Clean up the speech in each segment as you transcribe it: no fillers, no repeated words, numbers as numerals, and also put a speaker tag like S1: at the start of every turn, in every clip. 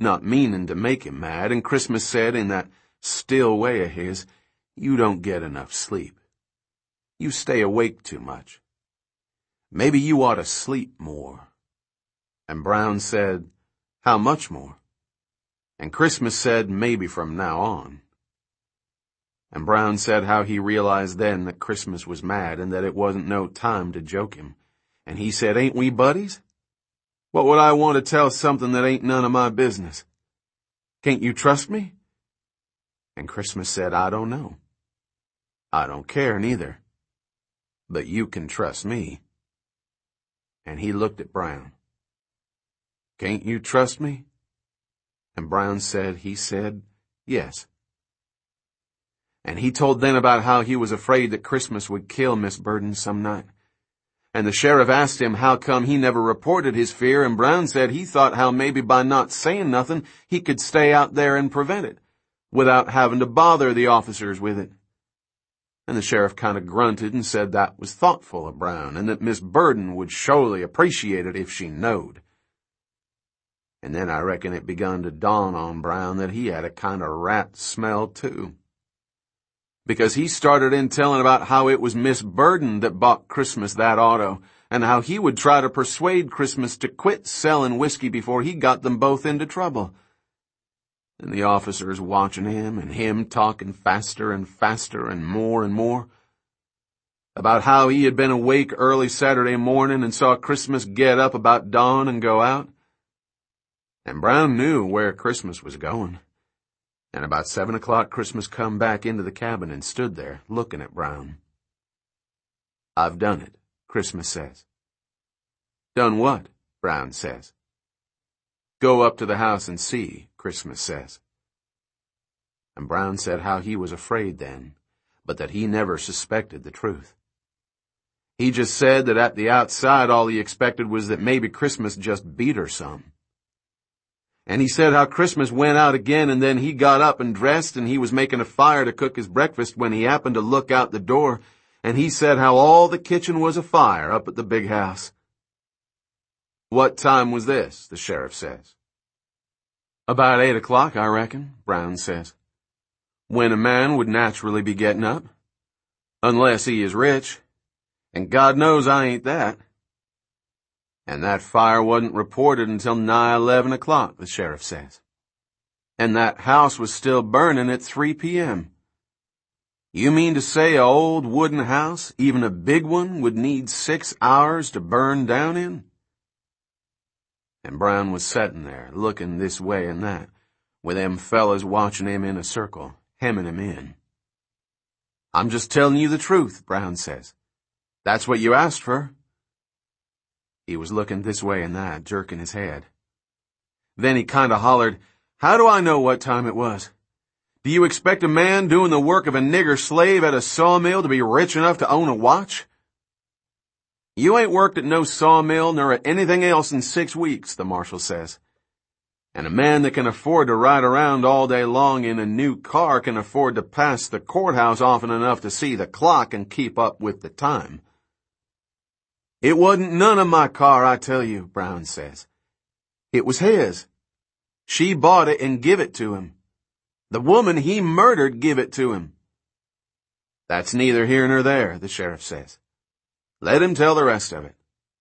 S1: not meaning to make him mad, and Christmas said in that still way of his, "You don't get enough sleep. You stay awake too much. Maybe you ought to sleep more." And Brown said, "How much more?" And Christmas said, "Maybe from now on." And Brown said how he realized then that Christmas was mad and that it wasn't no time to joke him. And he said, "Ain't we buddies? What would I want to tell something that ain't none of my business? Can't you trust me?" And Christmas said, "I don't know. I don't care neither. But you can trust me." And he looked at Brown. "Can't you trust me?" And Brown said, "Yes." And he told then about how he was afraid that Christmas would kill Miss Burden some night. And the sheriff asked him how come he never reported his fear, and Brown said he thought how maybe by not saying nothing he could stay out there and prevent it, without having to bother the officers with it. And the sheriff kind of grunted and said that was thoughtful of Brown, and that Miss Burden would surely appreciate it if she knowed. And then I reckon it begun to dawn on Brown that he had a kind of rat smell too. Because he started in telling about how it was Miss Burden that bought Christmas that auto, and how he would try to persuade Christmas to quit selling whiskey before he got them both into trouble. And the officers watching him, and him talking faster and faster and more, about how he had been awake early Saturday morning and saw Christmas get up about dawn and go out. And Brown knew where Christmas was going. And about 7 o'clock, Christmas come back into the cabin and stood there, looking at Brown. "I've done it," Christmas says. "Done what?" Brown says. "Go up to the house and see," Christmas says. And Brown said how he was afraid then, but that he never suspected the truth. He just said that at the outside all he expected was that maybe Christmas just beat her some. And he said how Christmas went out again, and then he got up and dressed, and he was making a fire to cook his breakfast when he happened to look out the door, and he said how all the kitchen was afire up at the big house. "What time was this?" the sheriff says. "About 8 o'clock, I reckon," Brown says. "When a man would naturally be getting up. Unless he is rich. And God knows I ain't that. And that fire wasn't reported until nigh 11 o'clock, the sheriff says. And that house was still burning at 3 p.m. You mean to say a old wooden house, even a big one, would need 6 hours to burn down in?" And Brown was setting there, looking this way and that, with them fellas watching him in a circle, hemming him in. "I'm just telling you the truth," Brown says. "That's what you asked for." He was looking this way and that, jerking his head. Then he kind of hollered, "How do I know what time it was? Do you expect a man doing the work of a nigger slave at a sawmill to be rich enough to own a watch? You ain't worked at no sawmill nor at anything else in 6 weeks, the marshal says. And a man that can afford to ride around all day long in a new car can afford to pass the courthouse often enough to see the clock and keep up with the time. It wasn't none of my car, I tell you," Brown says. "It was his. She bought it and give it to him. The woman he murdered give it to him." "That's neither here nor there," the sheriff says. "Let him tell the rest of it."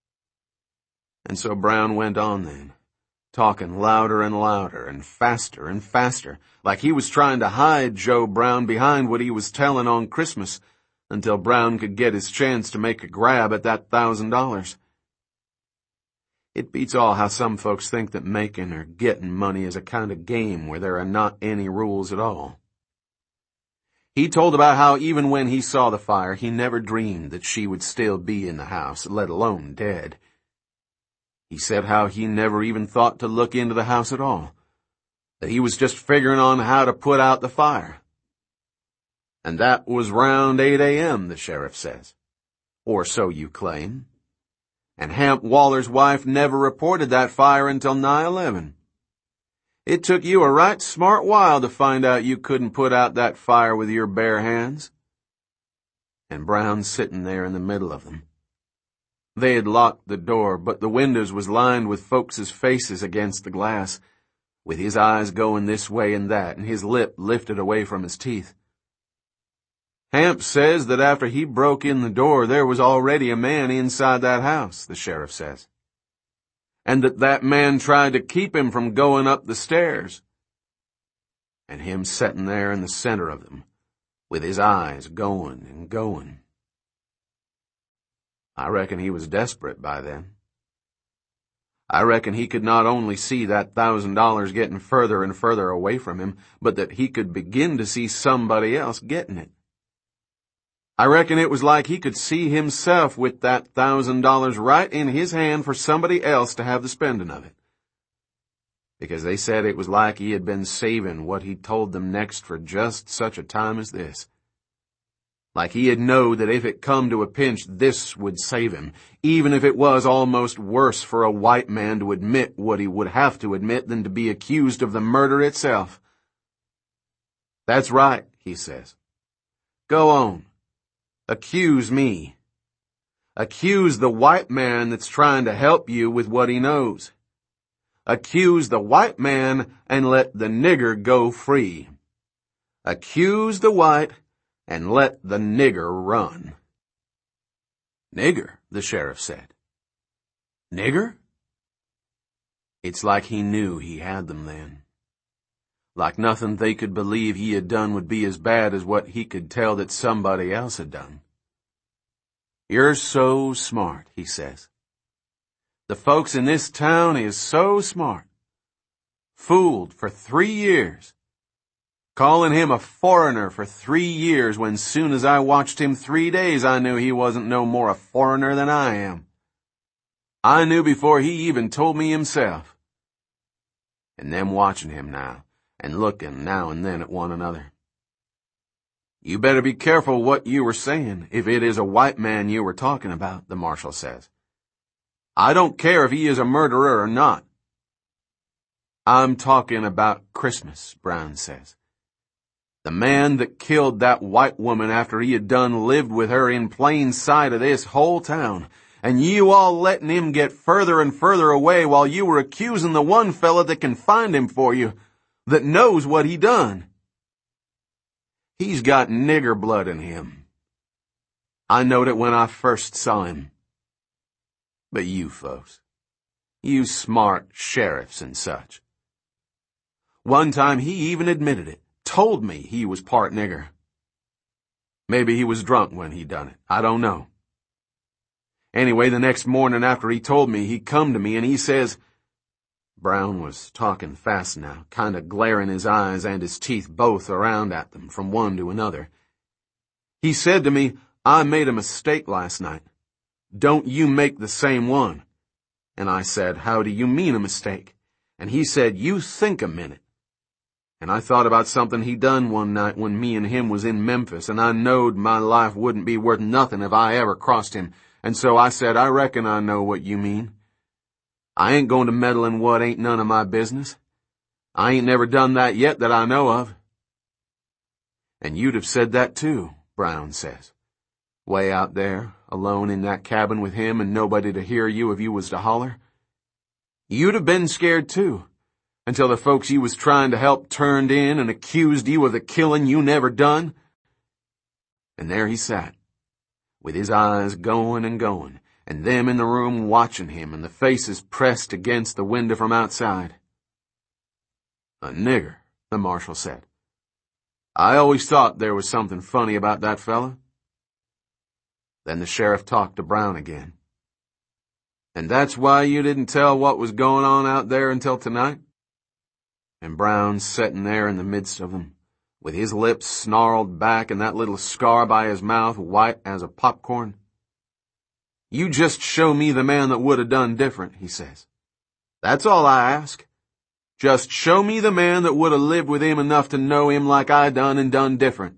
S1: And so Brown went on then, talking louder and faster, like he was trying to hide Joe Brown behind what he was telling on Christmas, until Brown could get his chance to make a grab at that $1,000. It beats all how some folks think that making or getting money is a kind of game where there are not any rules at all. He told about how even when he saw the fire, he never dreamed that she would still be in the house, let alone dead. He said how he never even thought to look into the house at all, that he was just figuring on how to put out the fire. And that was round 8 a.m., the sheriff says. Or so you claim. And Hamp Waller's wife never reported that fire until nigh 11. It took you a right smart while to find out you couldn't put out that fire with your bare hands. And Brown sitting there in the middle of them. They had locked the door, but the windows was lined with folks' faces against the glass, with his eyes going this way and that, and his lip lifted away from his teeth. Hamp says that after he broke in the door, there was already a man inside that house, the sheriff says, and that man tried to keep him from going up the stairs. And him setting there in the center of them, with his eyes going and going. I reckon he was desperate by then. I reckon he could not only see that $1,000 getting further and further away from him, but that he could begin to see somebody else getting it. I reckon it was like he could see himself with that $1,000 right in his hand for somebody else to have the spending of it. Because they said it was like he had been saving what he told them next for just such a time as this. Like he had known that if it come to a pinch, this would save him, even if it was almost worse for a white man to admit what he would have to admit than to be accused of the murder itself. That's right, he says. Go on. Accuse me. Accuse the white man that's trying to help you with what he knows. Accuse the white man and let the nigger go free. Accuse the white and let the nigger run. Nigger, the sheriff said. Nigger? It's like he knew he had them then. Like nothing they could believe he had done would be as bad as what he could tell that somebody else had done. You're so smart, he says. The folks in this town is so smart. Fooled for 3 years. Calling him a foreigner for 3 years when soon as I watched him 3 days I knew he wasn't no more a foreigner than I am. I knew before he even told me himself. And them watching him now, and looking now and then at one another. You better be careful what you were saying if it is a white man you were talking about, the marshal says. I don't care if he is a murderer or not. I'm talking about Christmas, Brown says. The man that killed that white woman after he had done lived with her in plain sight of this whole town, and you all letting him get further and further away while you were accusing the one fella that can find him for you, that knows what he done. He's got nigger blood in him. I knowed it when I first saw him. But you folks, you smart sheriffs and such. One time he even admitted it. Told me he was part nigger. Maybe he was drunk when he done it. I don't know. Anyway, the next morning after he told me, he come to me and he says, Brown was talking fast now, kind of glaring his eyes and his teeth both around at them from one to another. He said to me, I made a mistake last night. Don't you make the same one. And I said, how do you mean a mistake? And he said, you think a minute. And I thought about something he done one night when me and him was in Memphis, and I knowed my life wouldn't be worth nothing if I ever crossed him. And so I said, I reckon I know what you mean. I ain't going to meddle in what ain't none of my business. I ain't never done that yet that I know of. And you'd have said that too, Brown says. Way out there, alone in that cabin with him and nobody to hear you if you was to holler. You'd have been scared too. Until the folks you was trying to help turned in and accused you of the killing you never done. And there he sat, with his eyes going and going, and them in the room watching him and the faces pressed against the window from outside. A nigger, the marshal said. I always thought there was something funny about that fella. Then the sheriff talked to Brown again. And that's why you didn't tell what was going on out there until tonight? And Brown sitting there in the midst of them, with his lips snarled back and that little scar by his mouth white as a popcorn. You just show me the man that would have done different, he says. That's all I ask. Just show me the man that would have lived with him enough to know him like I done and done different.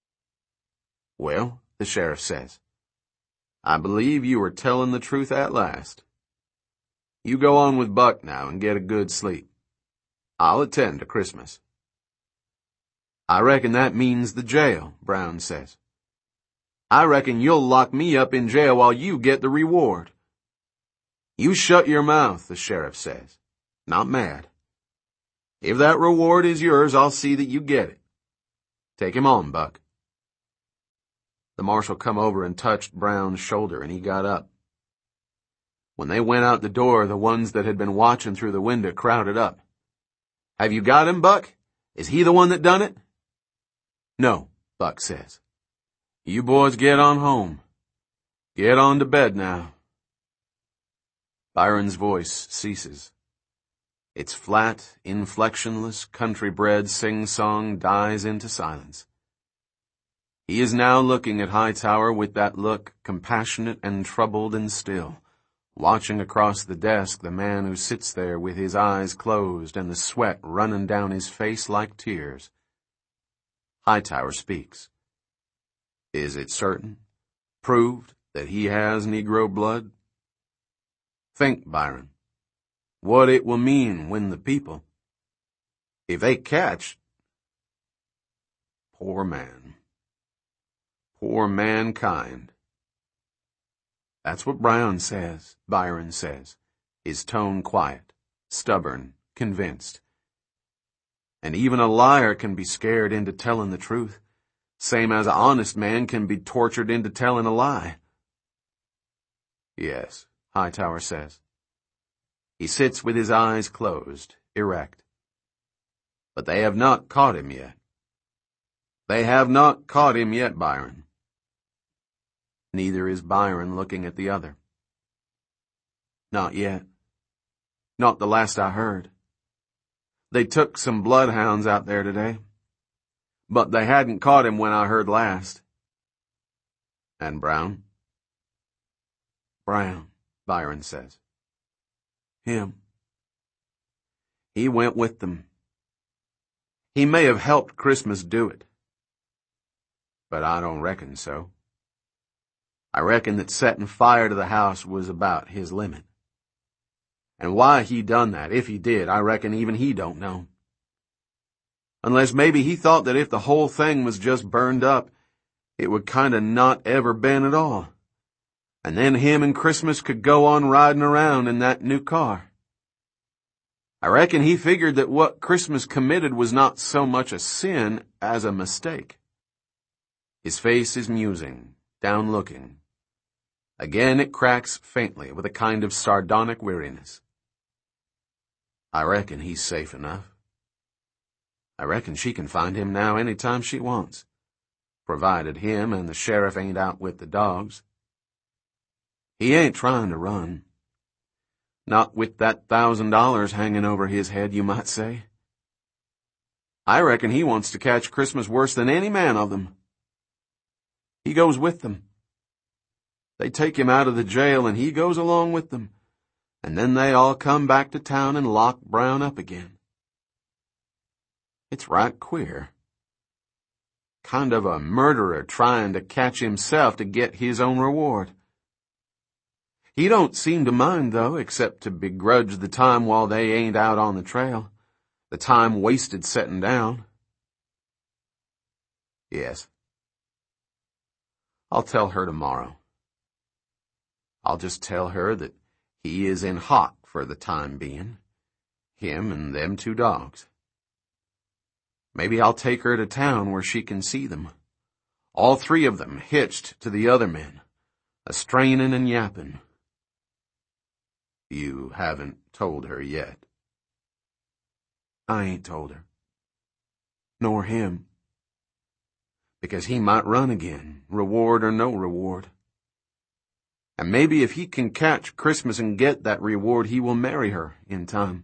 S1: Well, the sheriff says, I believe you are telling the truth at last. You go on with Buck now and get a good sleep. I'll attend to Christmas. I reckon that means the jail, Brown says. I reckon you'll lock me up in jail while you get the reward. You shut your mouth, the sheriff says. Not mad. If that reward is yours, I'll see that you get it. Take him on, Buck." The marshal come over and touched Brown's shoulder, and he got up. When they went out the door, the ones that had been watching through the window crowded up. "Have you got him, Buck? Is he the one that done it?" "No," Buck says. "You boys get on home. Get on to bed now." Byron's voice ceases. Its flat, inflectionless, country-bred sing-song dies into silence. He is now looking at Hightower with that look, compassionate and troubled and still, watching across the desk the man who sits there with his eyes closed and the sweat running down his face like tears. Hightower speaks. "Is it certain, proved, that he has Negro blood? Think, Byron, what it will mean when the people, if they catch—" Poor man. Poor mankind. "That's what Brown says," Byron says, his tone quiet, stubborn, convinced. "And even a liar can be scared into telling the truth, same as an honest man can be tortured into telling a lie." "Yes," Hightower says. He sits with his eyes closed, erect. "But they have not caught him yet. They have not caught him yet, Byron." Neither is Byron looking at the other. "Not yet. Not the last I heard. They took some bloodhounds out there today, but they hadn't caught him when I heard last." "And Brown?" "Brown," Byron says. "Him. He went with them. He may have helped Christmas do it, but I don't reckon so. I reckon that setting fire to the house was about his limit. And why he done that, if he did, I reckon even he don't know. Unless maybe he thought that if the whole thing was just burned up, it would kinda not ever been at all. And then him and Christmas could go on riding around in that new car. I reckon he figured that what Christmas committed was not so much a sin as a mistake." His face is musing, down-looking. Again it cracks faintly with a kind of sardonic weariness. "I reckon he's safe enough. I reckon she can find him now any time she wants, provided him and the sheriff ain't out with the dogs. He ain't trying to run. Not with that $1,000 hanging over his head, you might say. I reckon he wants to catch Christmas worse than any man of them. He goes with them. They take him out of the jail and he goes along with them, and then they all come back to town and lock Brown up again. It's right queer. Kind of a murderer trying to catch himself to get his own reward. He don't seem to mind, though, except to begrudge the time while they ain't out on the trail, the time wasted setting down." "Yes. I'll tell her tomorrow. I'll just tell her that he is in hock for the time being, him and them 2 dogs. Maybe I'll take her to town where she can see them, all 3 of them hitched to the other men, a-strainin' and yappin'." "You haven't told her yet?" "I ain't told her. Nor him. Because he might run again, reward or no reward. And maybe if he can catch Christmas and get that reward, he will marry her in time.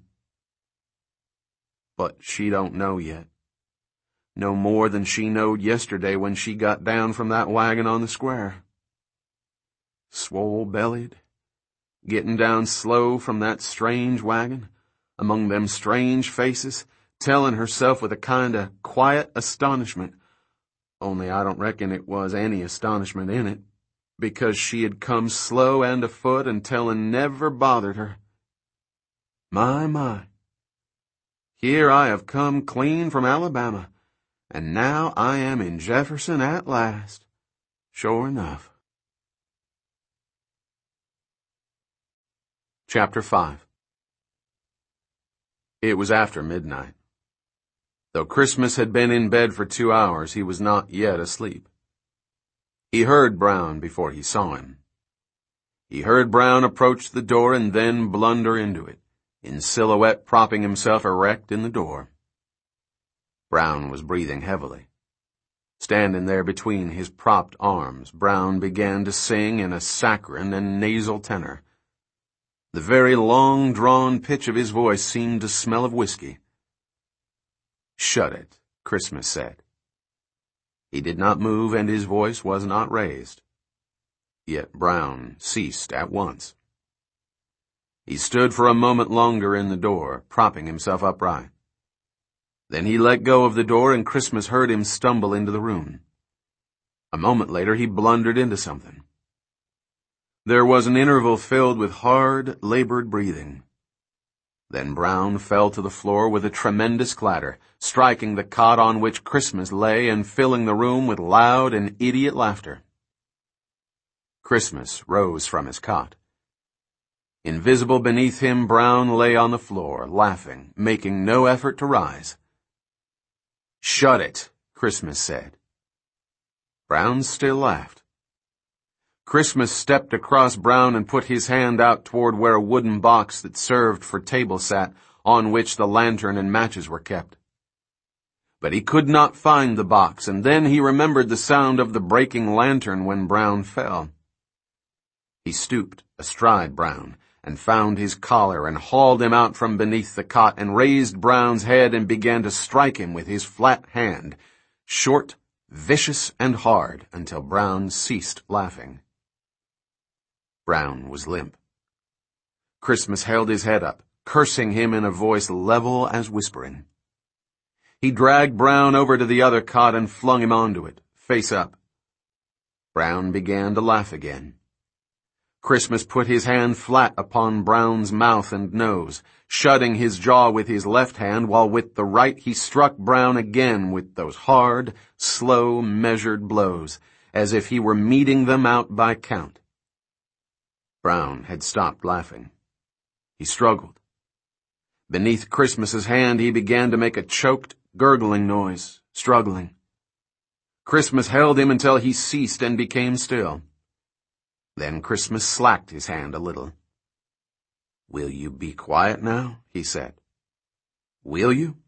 S1: But she don't know yet. No more than she knowed yesterday when she got down from that wagon on the square. Swole-bellied, getting down slow from that strange wagon, among them strange faces, telling herself with a kind of quiet astonishment, only I don't reckon it was any astonishment in it, because she had come slow and afoot and tellin' never bothered her. My, here I have come clean from Alabama, and now I am in Jefferson at last, sure enough. Chapter 5. It was after midnight. Though Christmas had been in bed for 2 hours, he was not yet asleep. He heard Brown before he saw him. He heard Brown approach the door and then blunder into it, in silhouette propping himself erect in the door. Brown was breathing heavily. Standing there between his propped arms, Brown began to sing in a saccharine and nasal tenor. The very long-drawn pitch of his voice seemed to smell of whiskey. "Shut it," Christmas said. He did not move and his voice was not raised. Yet Brown ceased at once. He stood for a moment longer in the door, propping himself upright. Then he let go of the door and Christmas heard him stumble into the room. A moment later he blundered into something. There was an interval filled with hard, labored breathing. Then Brown fell to the floor with a tremendous clatter, striking the cot on which Christmas lay and filling the room with loud and idiot laughter. Christmas rose from his cot. Invisible beneath him, Brown lay on the floor, laughing, making no effort to rise. "Shut it," Christmas said. Brown still laughed. Christmas stepped across Brown and put his hand out toward where a wooden box that served for table sat, on which the lantern and matches were kept. But he could not find the box, and then he remembered the sound of the breaking lantern when Brown fell. He stooped astride Brown and found his collar and hauled him out from beneath the cot and raised Brown's head and began to strike him with his flat hand, short, vicious, and hard, until Brown ceased laughing. Brown was limp. Christmas held his head up, cursing him in a voice level as whispering. He dragged Brown over to the other cot and flung him onto it, face up. Brown began to laugh again. Christmas put his hand flat upon Brown's mouth and nose, shutting his jaw with his left hand, while with the right he struck Brown again with those hard, slow, measured blows, as if he were meting them out by count. Brown had stopped laughing. He struggled. Beneath Christmas's hand he began to make a choked, gurgling noise, struggling. Christmas held him until he ceased and became still. Then Christmas slacked his hand a little. "Will you be quiet now?" he said. "Will you?"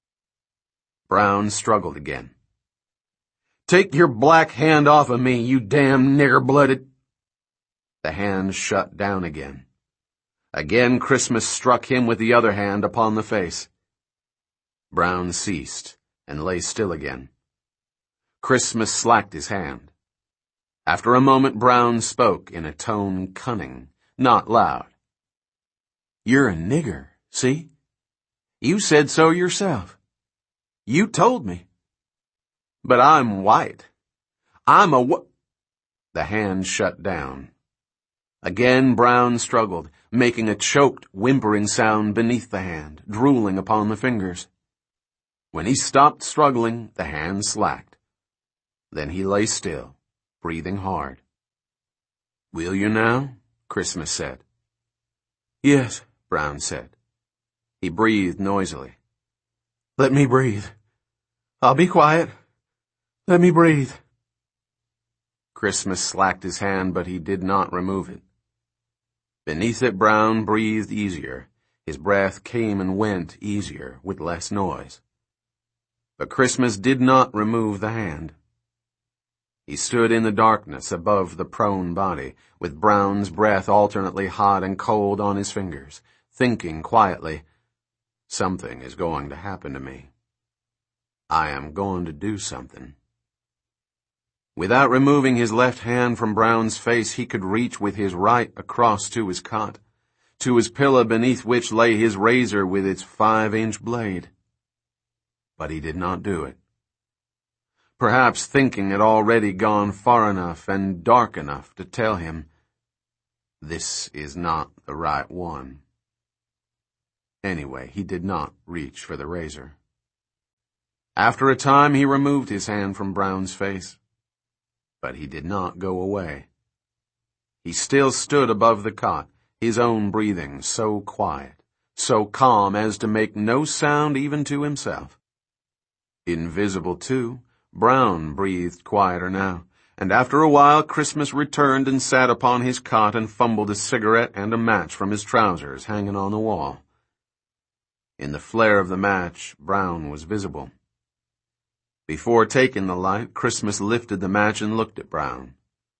S1: Brown struggled again. "Take your black hand off of me, you damn nigger-blooded—" The hand shut down again. Again Christmas struck him with the other hand upon the face. Brown ceased and lay still again. Christmas slacked his hand. After a moment Brown spoke in a tone cunning, not loud. "You're a nigger, see? You said so yourself. You told me. But I'm white. I'm a The hand shut down. Again Brown struggled, making a choked, whimpering sound beneath the hand, drooling upon the fingers. When he stopped struggling, the hand slacked. Then he lay still, breathing hard. "Will you now?" Christmas said. "Yes," Brown said. He breathed noisily. "Let me breathe. I'll be quiet. Let me breathe." Christmas slacked his hand, but he did not remove it. Beneath it Brown breathed easier. His breath came and went easier, with less noise. But Christmas did not remove the hand. He stood in the darkness above the prone body, with Brown's breath alternately hot and cold on his fingers, thinking quietly, "Something is going to happen to me. I am going to do something." Without removing his left hand from Brown's face, he could reach with his right across to his cot, to his pillow beneath which lay his razor with its 5-inch blade. But he did not do it. Perhaps thinking had already gone far enough and dark enough to tell him, this is not the right one. Anyway, he did not reach for the razor. After a time, he removed his hand from Brown's face. But he did not go away. He still stood above the cot, his own breathing so quiet, so calm as to make no sound even to himself. Invisible, too, Brown breathed quieter now, and after a while Christmas returned and sat upon his cot and fumbled a cigarette and a match from his trousers hanging on the wall. In the flare of the match, Brown was visible. Before taking the light, Christmas lifted the match and looked at Brown.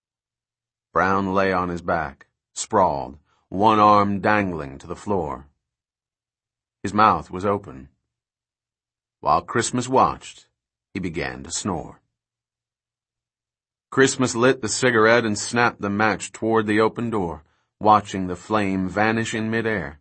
S1: Brown lay on his back, sprawled, one arm dangling to the floor. His mouth was open. While Christmas watched, he began to snore. Christmas lit the cigarette and snapped the match toward the open door, watching the flame vanish in midair.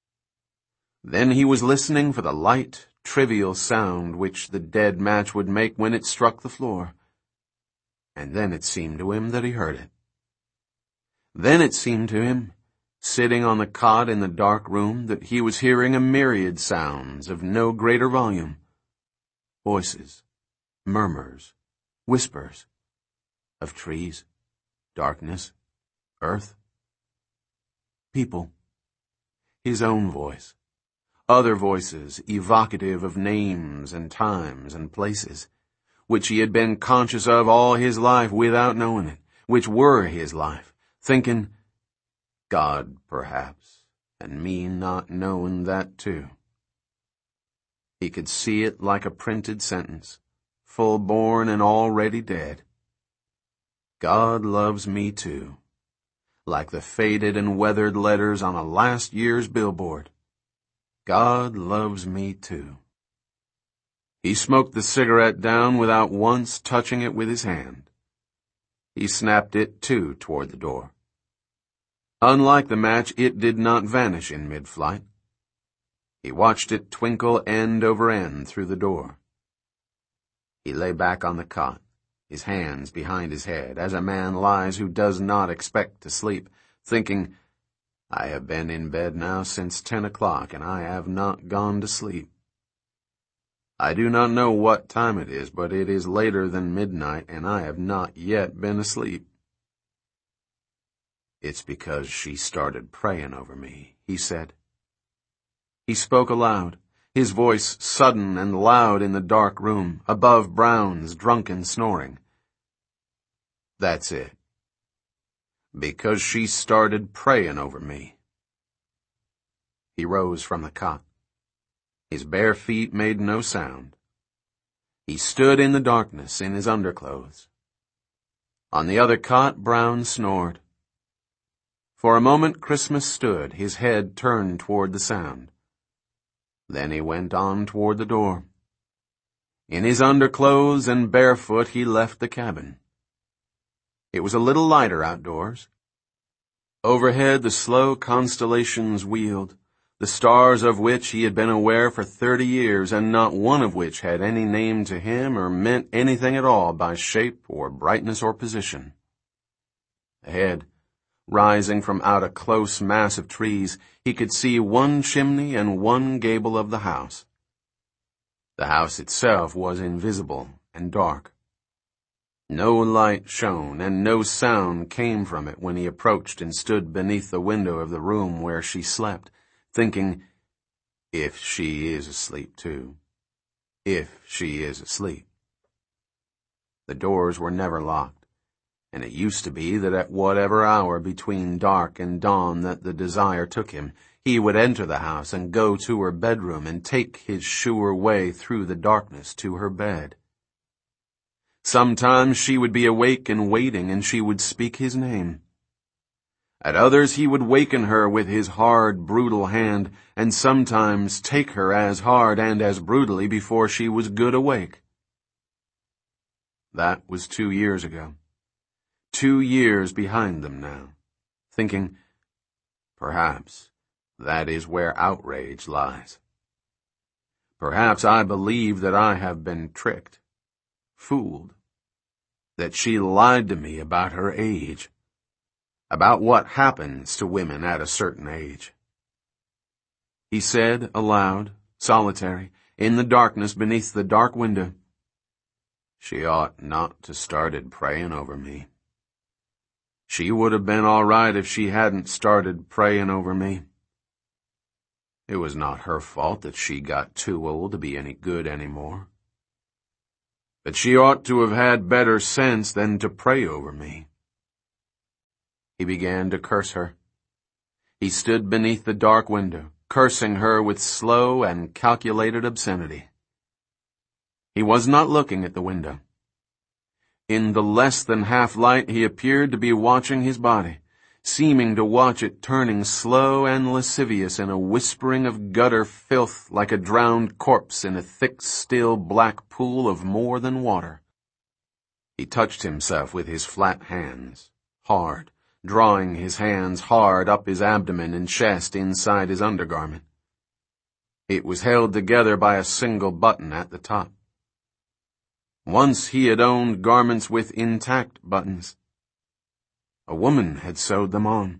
S1: Then he was listening for the light, trivial sound which the dead match would make when it struck the floor. And then it seemed to him that he heard it. Then it seemed to him, sitting on the cot in the dark room, that he was hearing a myriad sounds of no greater volume. Voices, murmurs, whispers, of trees, darkness, earth, people, his own voice, other voices evocative of names and times and places, which he had been conscious of all his life without knowing it, which were his life, thinking, God, perhaps, and me not knowing that too. He could see it like a printed sentence, full born and already dead. God loves me too, like the faded and weathered letters on a last year's billboard. God loves me too. He smoked the cigarette down without once touching it with his hand. He snapped it, too, toward the door. Unlike the match, it did not vanish in mid-flight. He watched it twinkle end over end through the door. He lay back on the cot, his hands behind his head, as a man lies who does not expect to sleep, thinking, I have been in bed now since 10 o'clock, and I have not gone to sleep. I do not know what time it is, but it is later than midnight, and I have not yet been asleep. It's because she started praying over me, he said. He spoke aloud, his voice sudden and loud in the dark room, above Brown's drunken snoring. That's it. Because she started praying over me. He rose from the cot. His bare feet made no sound. He stood in the darkness in his underclothes. On the other cot, Brown snored. For a moment, Christmas stood, his head turned toward the sound. Then he went on toward the door. In his underclothes and barefoot, he left the cabin. It was a little lighter outdoors. Overhead, the slow constellations wheeled, the stars of which he had been aware for 30 years, and not one of which had any name to him or meant anything at all by shape or brightness or position. Ahead, rising from out a close mass of trees, he could see one chimney and one gable of the house. The house itself was invisible and dark. No light shone, and no sound came from it when he approached and stood beneath the window of the room where she slept, thinking, if she is asleep too. If she is asleep. The doors were never locked, and it used to be that at whatever hour between dark and dawn that the desire took him, he would enter the house and go to her bedroom and take his sure way through the darkness to her bed. Sometimes she would be awake and waiting, and she would speak his name. At others he would waken her with his hard, brutal hand, and sometimes take her as hard and as brutally before she was good awake. That was 2 years ago. 2 years behind them now, thinking, perhaps that is where outrage lies. Perhaps I believe that I have been tricked, fooled, that she lied to me about her age, about what happens to women at a certain age. He said aloud, solitary, in the darkness beneath the dark window, she ought not to started praying over me. She would have been all right if she hadn't started praying over me. It was not her fault that she got too old to be any good anymore. But she ought to have had better sense than to pray over me." He began to curse her. He stood beneath the dark window, cursing her with slow and calculated obscenity. He was not looking at the window. In the less than half light he appeared to be watching his body, seeming to watch it turning slow and lascivious in a whispering of gutter filth like a drowned corpse in a thick, still black pool of more than water. He touched himself with his flat hands, hard, drawing his hands hard up his abdomen and chest inside his undergarment. It was held together by a single button at the top. Once he had owned garments with intact buttons. A woman had sewed them on.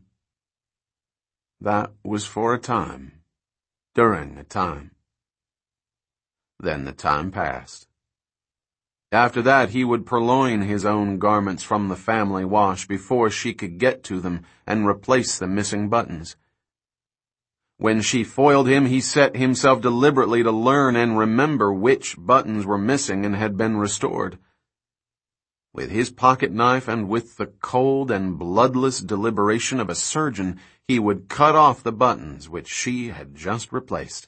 S1: That was for a time, during a time. Then the time passed. After that he would purloin his own garments from the family wash before she could get to them and replace the missing buttons. When she foiled him, he set himself deliberately to learn and remember which buttons were missing and had been restored. With his pocket knife and with the cold and bloodless deliberation of a surgeon, he would cut off the buttons which she had just replaced.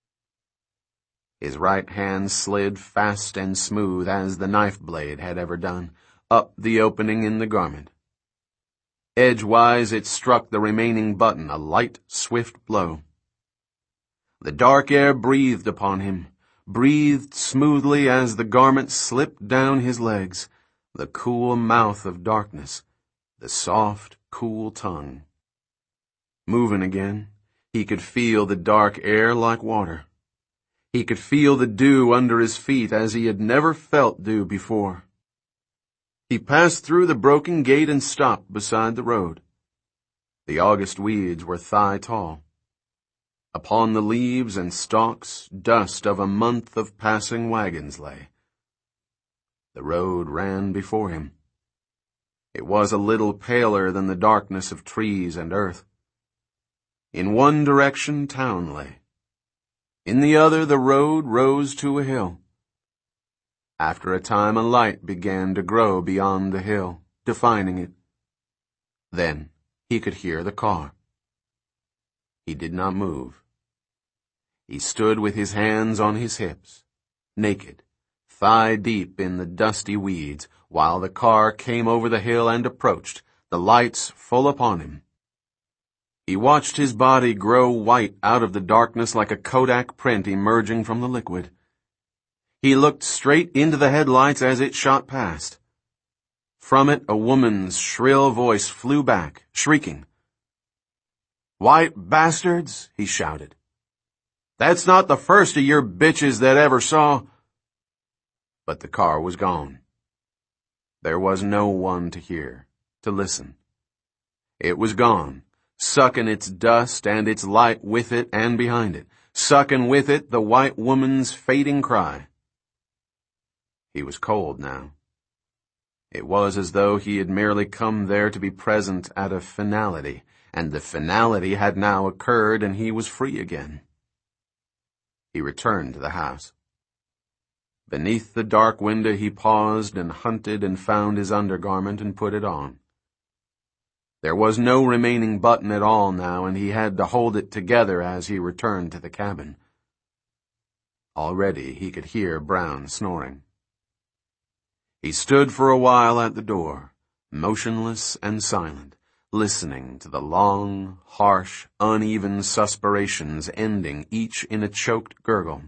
S1: His right hand slid fast and smooth as the knife blade had ever done, up the opening in the garment. Edgewise it struck the remaining button, a light, swift blow. The dark air breathed upon him, breathed smoothly as the garment slipped down his legs, the cool mouth of darkness, the soft, cool tongue. Moving again, he could feel the dark air like water. He could feel the dew under his feet as he had never felt dew before. He passed through the broken gate and stopped beside the road. The August weeds were thigh-tall. Upon the leaves and stalks, dust of a month of passing wagons lay. The road ran before him. It was a little paler than the darkness of trees and earth. In one direction town lay. In the other the road rose to a hill. After a time a light began to grow beyond the hill, defining it. Then he could hear the car. He did not move. He stood with his hands on his hips, naked, thigh-deep in the dusty weeds, while the car came over the hill and approached, the lights full upon him. He watched his body grow white out of the darkness like a Kodak print emerging from the liquid. He looked straight into the headlights as it shot past. From it a woman's shrill voice flew back, shrieking. "White bastards," he shouted. "That's not the first of your bitches that ever saw—" But the car was gone. There was no one to hear, to listen. It was gone, sucking its dust and its light with it and behind it, sucking with it the white woman's fading cry. He was cold now. It was as though he had merely come there to be present at a finality, and the finality had now occurred and he was free again. He returned to the house. Beneath the dark window he paused and hunted and found his undergarment and put it on. There was no remaining button at all now, and he had to hold it together as he returned to the cabin. Already he could hear Brown snoring. He stood for a while at the door, motionless and silent, listening to the long, harsh, uneven suspirations ending each in a choked gurgle.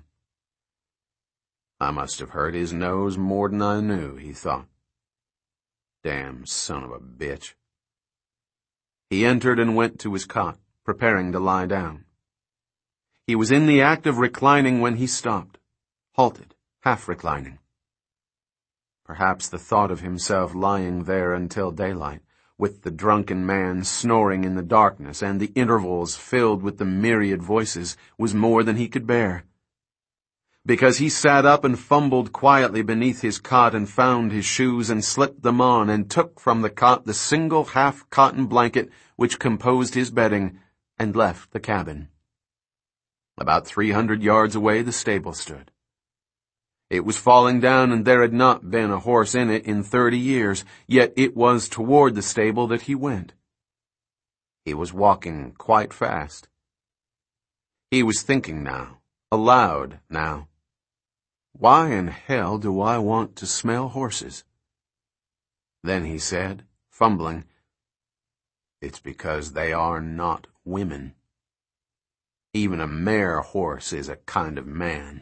S1: I must have hurt his nose more than I knew, he thought. Damn son of a bitch. He entered and went to his cot, preparing to lie down. He was in the act of reclining when he stopped, halted, half reclining. Perhaps the thought of himself lying there until daylight, with the drunken man snoring in the darkness and the intervals filled with the myriad voices, was more than he could bear. Because he sat up and fumbled quietly beneath his cot and found his shoes and slipped them on and took from the cot the single half-cotton blanket which composed his bedding and left the cabin. About 300 yards away the stable stood. It was falling down, and there had not been a horse in it in 30 years, yet it was toward the stable that he went. He was walking quite fast. He was thinking now, aloud now. Why in hell do I want to smell horses? Then he said, fumbling, it's because they are not women. Even a mare horse is a kind of man.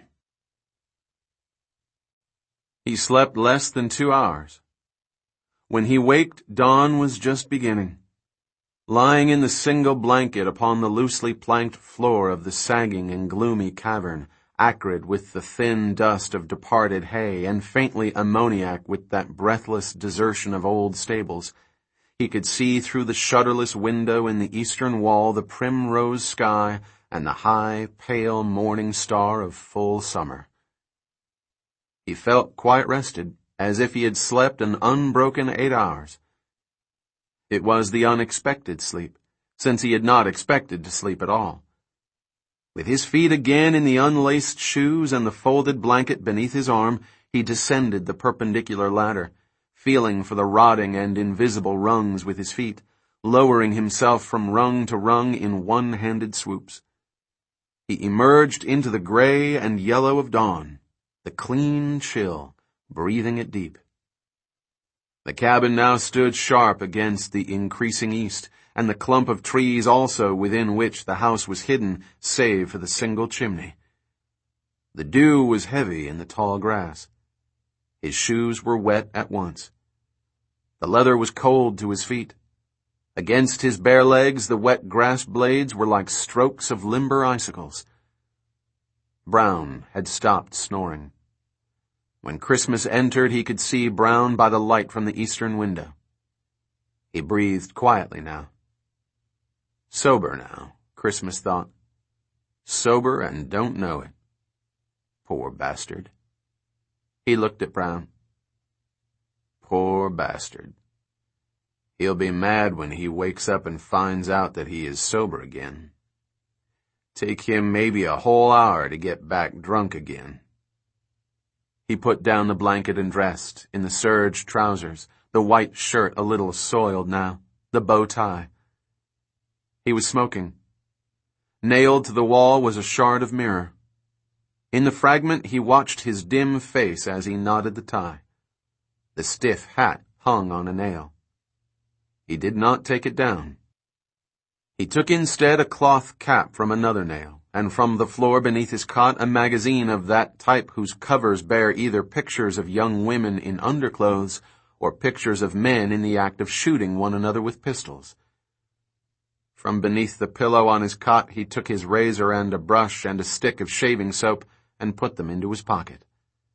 S1: He slept less than 2 hours. When he waked, dawn was just beginning. Lying in the single blanket upon the loosely planked floor of the sagging and gloomy cavern, acrid with the thin dust of departed hay and faintly ammoniac with that breathless desertion of old stables, he could see through the shutterless window in the eastern wall the primrose sky and the high, pale morning star of full summer. He felt quite rested, as if he had slept an unbroken 8 hours. It was the unexpected sleep, since he had not expected to sleep at all. With his feet again in the unlaced shoes and the folded blanket beneath his arm, he descended the perpendicular ladder, feeling for the rotting and invisible rungs with his feet, lowering himself from rung to rung in one-handed swoops. He emerged into the gray and yellow of dawn, the clean chill, breathing it deep. The cabin now stood sharp against the increasing east, and the clump of trees also within which the house was hidden, save for the single chimney. The dew was heavy in the tall grass. His shoes were wet at once. The leather was cold to his feet. Against his bare legs the wet grass blades were like strokes of limber icicles. Brown had stopped snoring. When Christmas entered, he could see Brown by the light from the eastern window. He breathed quietly now. Sober now, Christmas thought. Sober and don't know it. Poor bastard. He looked at Brown. Poor bastard. He'll be mad when he wakes up and finds out that he is sober again. Take him maybe a whole hour to get back drunk again. He put down the blanket and dressed, in the serge trousers, the white shirt a little soiled now, the bow tie. He was smoking. Nailed to the wall was a shard of mirror. In the fragment he watched his dim face as he knotted the tie. The stiff hat hung on a nail. He did not take it down. He took instead a cloth cap from another nail, and from the floor beneath his cot a magazine of that type whose covers bear either pictures of young women in underclothes or pictures of men in the act of shooting one another with pistols. From beneath the pillow on his cot he took his razor and a brush and a stick of shaving soap and put them into his pocket.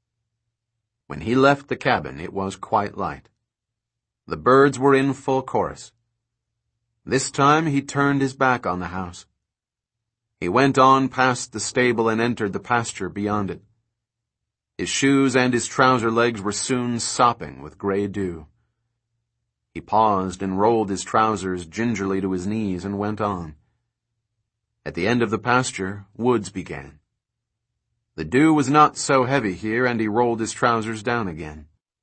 S1: When he left the cabin it was quite light. The birds were in full chorus. This time he turned his back on the house. He went on past the stable and entered the pasture beyond it. His shoes and his trouser legs were soon sopping with gray dew. He paused and rolled his trousers gingerly to his knees and went on. At the end of the pasture, woods began. The dew was not so heavy here, and he rolled his trousers down again.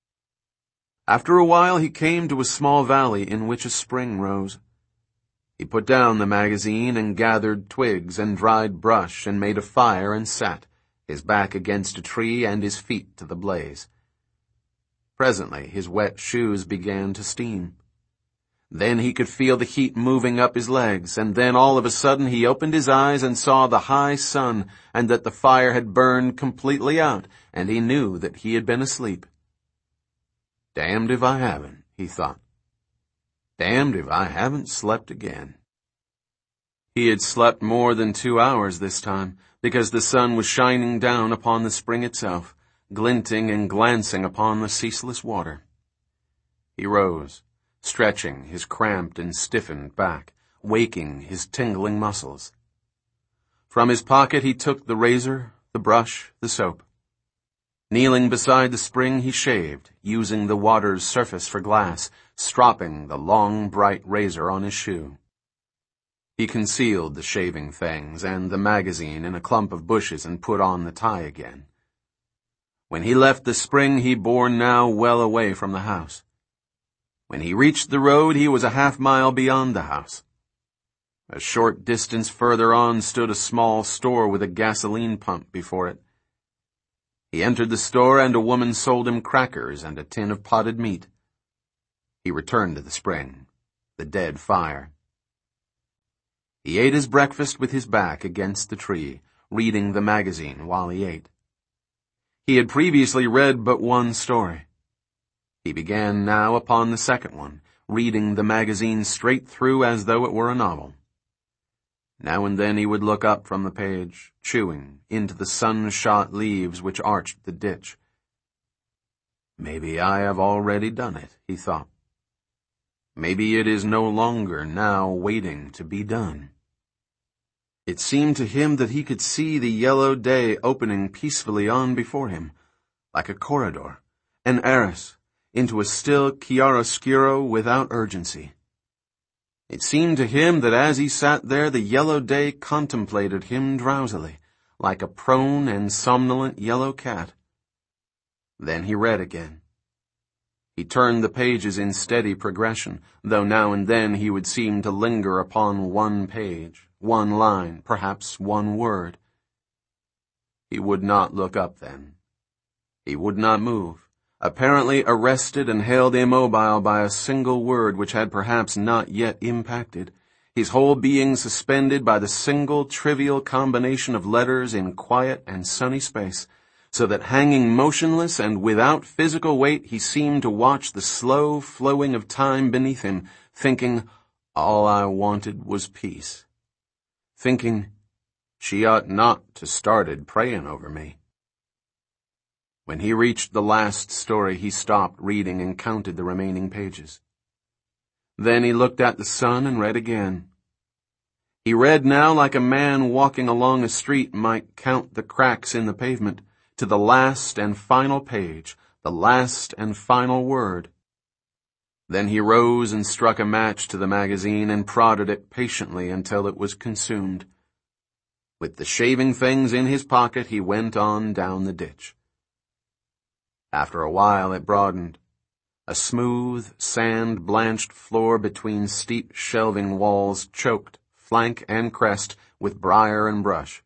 S1: After a while he came to a small valley in which a spring rose. He put down the magazine and gathered twigs and dried brush and made a fire and sat, his back against a tree and his feet to the blaze. Presently his wet shoes began to steam. Then he could feel the heat moving up his legs, and then all of a sudden he opened his eyes and saw the high sun and that the fire had burned completely out, and he knew that he had been asleep. Damned if I haven't, he thought. Damned if I haven't slept again. He had slept more than 2 hours this time, because the sun was shining down upon the spring itself, glinting and glancing upon the ceaseless water. He rose, stretching his cramped and stiffened back, waking his tingling muscles. From his pocket he took the razor, the brush, the soap. Kneeling beside the spring he shaved, using the water's surface for glass, stropping the long, bright razor on his shoe. He concealed the shaving things and the magazine in a clump of bushes and put on the tie again. When he left the spring, he bore now well away from the house. When he reached the road, he was a half-mile beyond the house. A short distance further on stood a small store with a gasoline pump before it. He entered the store, and a woman sold him crackers and a tin of potted meat. He returned to the spring, the dead fire. He ate his breakfast with his back against the tree, reading the magazine while he ate. He had previously read but one story. He began now upon the second one, reading the magazine straight through as though it were a novel. Now and then he would look up from the page, chewing, into the sun-shot leaves which arched the ditch. Maybe I have already done it, he thought. Maybe it is no longer now waiting to be done. It seemed to him that he could see the yellow day opening peacefully on before him, like a corridor, an arras, into a still chiaroscuro without urgency. It seemed to him that as he sat there, the yellow day contemplated him drowsily, like a prone and somnolent yellow cat. Then he read again. He turned the pages in steady progression, though now and then he would seem to linger upon one page, one line, perhaps one word. He would not look up then. He would not move, apparently arrested and held immobile by a single word which had perhaps not yet impacted, his whole being suspended by the single trivial combination of letters in quiet and sunny space, so that hanging motionless and without physical weight he seemed to watch the slow flowing of time beneath him, thinking, all I wanted was peace. Thinking, she ought not to started praying over me. When he reached the last story, he stopped reading and counted the remaining pages. Then he looked at the sun and read again. He read now like a man walking along a street might count the cracks in the pavement, to the last and final page, the last and final word. Then he rose and struck a match to the magazine and prodded it patiently until it was consumed. With the shaving things in his pocket, he went on down the ditch. After a while it broadened. A smooth, sand-blanched floor between steep shelving walls choked, flank and crest, with briar and brush.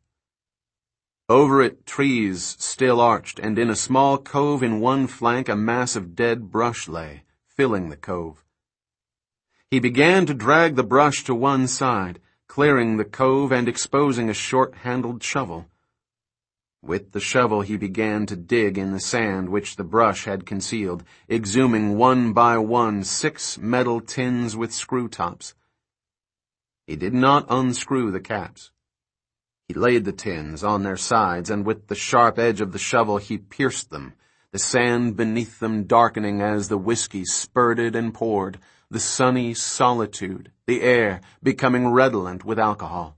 S1: Over it trees still arched, and in a small cove in one flank a mass of dead brush lay, filling the cove. He began to drag the brush to one side, clearing the cove and exposing a short-handled shovel. With the shovel he began to dig in the sand which the brush had concealed, exhuming one by one 6 metal tins with screw tops. He did not unscrew the caps. He laid the tins on their sides, and with the sharp edge of the shovel he pierced them, the sand beneath them darkening as the whiskey spurted and poured, the sunny solitude, the air, becoming redolent with alcohol.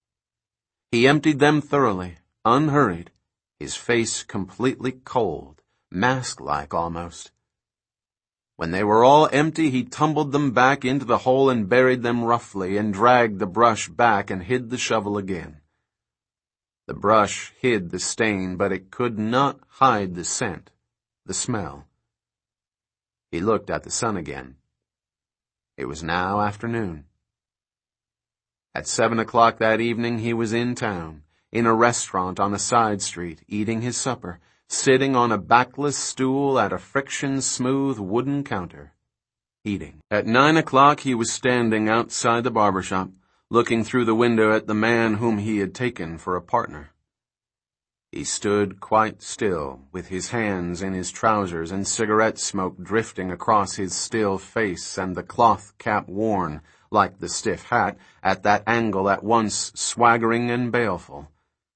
S1: He emptied them thoroughly, unhurried, his face completely cold, mask-like almost. When they were all empty, he tumbled them back into the hole and buried them roughly, and dragged the brush back and hid the shovel again. The brush hid the stain, but it could not hide the scent, the smell. He looked at the sun again. It was now afternoon. At 7 o'clock that evening he was in town, in a restaurant on a side street, eating his supper, sitting on a backless stool at a friction-smooth wooden counter, eating. At 9 o'clock he was standing outside the barber shop, looking through the window at the man whom he had taken for a partner. He stood quite still, with his hands in his trousers and cigarette smoke drifting across his still face and the cloth cap worn, like the stiff hat, at that angle at once swaggering and baleful.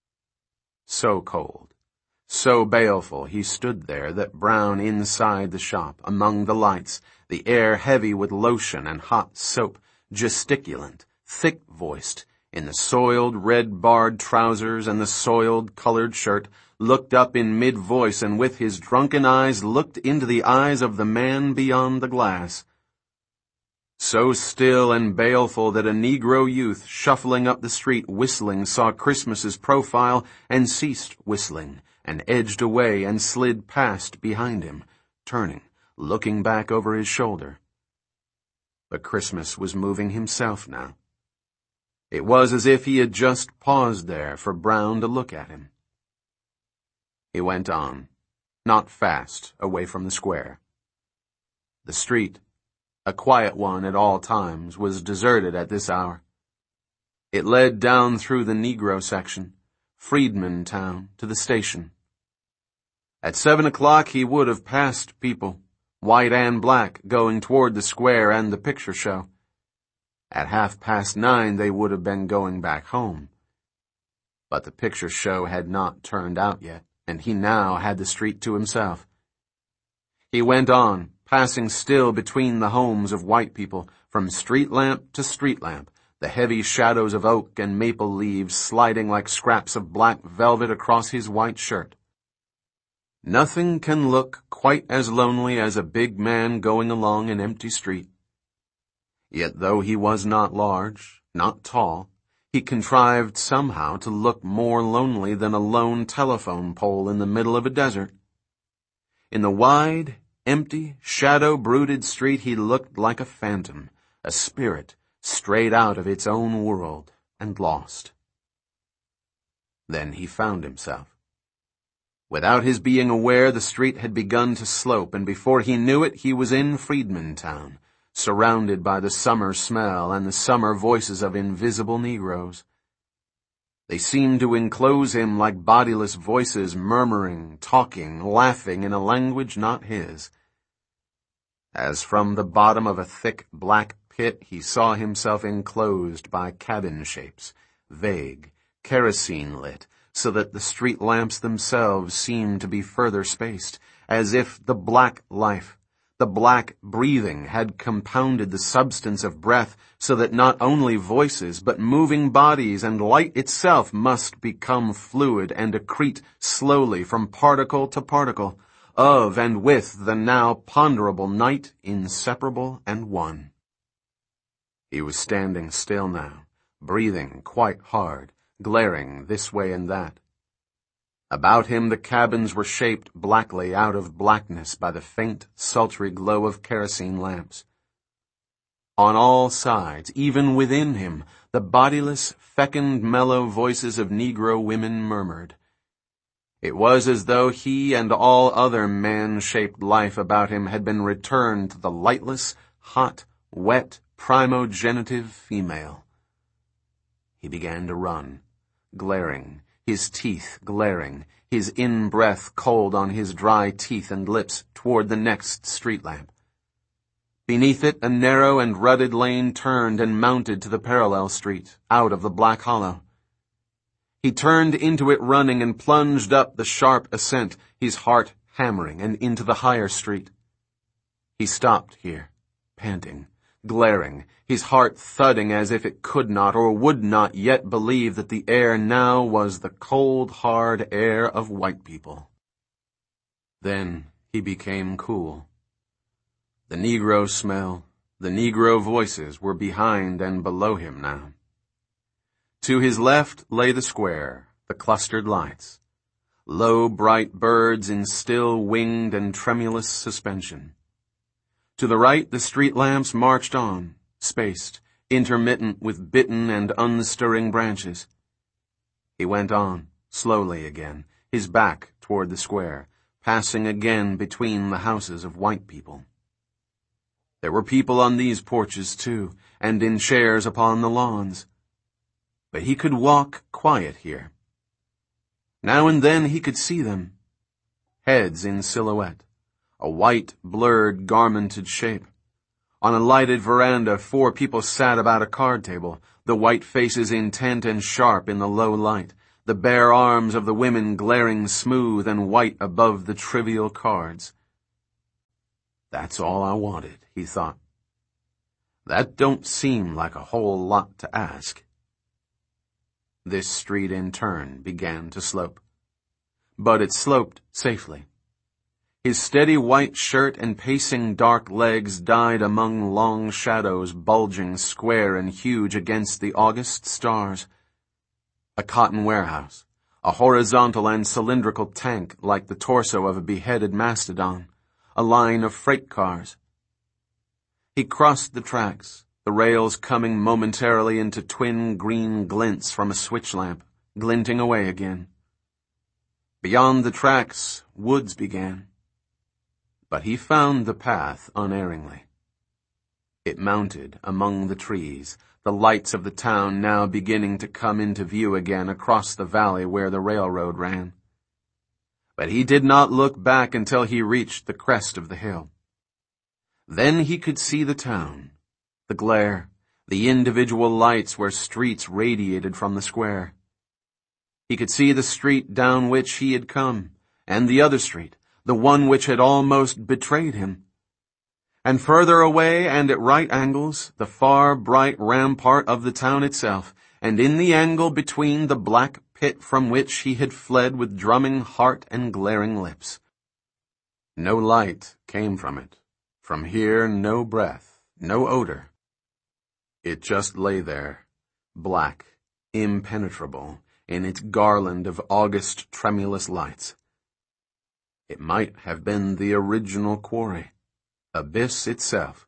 S1: So cold, so baleful he stood there that Brown inside the shop, among the lights, the air heavy with lotion and hot soap, gesticulant, thick-voiced, in the soiled red-barred trousers and the soiled colored shirt, looked up in mid-voice and with his drunken eyes looked into the eyes of the man beyond the glass. So still and baleful that a Negro youth shuffling up the street whistling saw Christmas's profile and ceased whistling and edged away and slid past behind him, turning, looking back over his shoulder. But Christmas was moving himself now. It was as if he had just paused there for Brown to look at him. He went on, not fast, away from the square. The street, a quiet one at all times, was deserted at this hour. It led down through the Negro section, Freedman Town, to the station. At 7 o'clock he would have passed people, white and black, going toward the square and the picture show. At 9:30 they would have been going back home. But the picture show had not turned out yet, and he now had the street to himself. He went on, passing still between the homes of white people, from street lamp to street lamp, the heavy shadows of oak and maple leaves sliding like scraps of black velvet across his white shirt. Nothing can look quite as lonely as a big man going along an empty street. Yet though he was not large, not tall, he contrived somehow to look more lonely than a lone telephone pole in the middle of a desert. In the wide, empty, shadow-brooded street he looked like a phantom, a spirit, strayed out of its own world and lost. Then he found himself. Without his being aware, the street had begun to slope, and before he knew it, he was in Freedman Town, surrounded by the summer smell and the summer voices of invisible Negroes. They seemed to enclose him like bodiless voices, murmuring, talking, laughing in a language not his. As from the bottom of a thick black pit, he saw himself enclosed by cabin shapes, vague, kerosene-lit, so that the street lamps themselves seemed to be further spaced, as if the black life, the black breathing had compounded the substance of breath, so that not only voices, but moving bodies and light itself must become fluid and accrete slowly from particle to particle, of and with the now ponderable night, inseparable and one. He was standing still now, breathing quite hard, glaring this way and that. About him the cabins were shaped blackly out of blackness by the faint, sultry glow of kerosene lamps. On all sides, even within him, the bodiless, fecund, mellow voices of Negro women murmured. It was as though he and all other man-shaped life about him had been returned to the lightless, hot, wet, primogenitive female. He began to run, glaring, his teeth glaring, his in-breath cold on his dry teeth and lips, toward the next street lamp. Beneath it, a narrow and rutted lane turned and mounted to the parallel street, out of the black hollow. He turned into it running and plunged up the sharp ascent, his heart hammering, and into the higher street. He stopped here, panting, glaring, his heart thudding as if it could not or would not yet believe that the air now was the cold, hard air of white people. Then he became cool. The Negro smell, the Negro voices were behind and below him now. To his left lay the square, the clustered lights, low, bright birds in still winged and tremulous suspension. To the right, the street lamps marched on, spaced, intermittent with bitten and unstirring branches. He went on, slowly again, his back toward the square, passing again between the houses of white people. There were people on these porches, too, and in chairs upon the lawns. But he could walk quiet here. Now and then he could see them. Heads in silhouette, a white, blurred, garmented shape. On a lighted veranda, 4 people sat about a card table, the white faces intent and sharp in the low light, the bare arms of the women glaring smooth and white above the trivial cards. That's all I wanted, he thought. That don't seem like a whole lot to ask. This street in turn began to slope. But it sloped safely. His steady white shirt and pacing dark legs died among long shadows bulging square and huge against the August stars. A cotton warehouse, a horizontal and cylindrical tank like the torso of a beheaded mastodon, a line of freight cars. He crossed the tracks, the rails coming momentarily into twin green glints from a switch lamp, glinting away again. Beyond the tracks, woods began. But he found the path unerringly. It mounted among the trees, the lights of the town now beginning to come into view again across the valley where the railroad ran. But he did not look back until he reached the crest of the hill. Then he could see the town, the glare, the individual lights where streets radiated from the square. He could see the street down which he had come, and the other street, the one which had almost betrayed him. And further away and at right angles, the far bright rampart of the town itself, and in the angle between the black pit from which he had fled with drumming heart and glaring lips. No light came from it. From here, no breath, no odor. It just lay there, black, impenetrable, in its garland of August tremulous lights. It might have been the original quarry, abyss itself.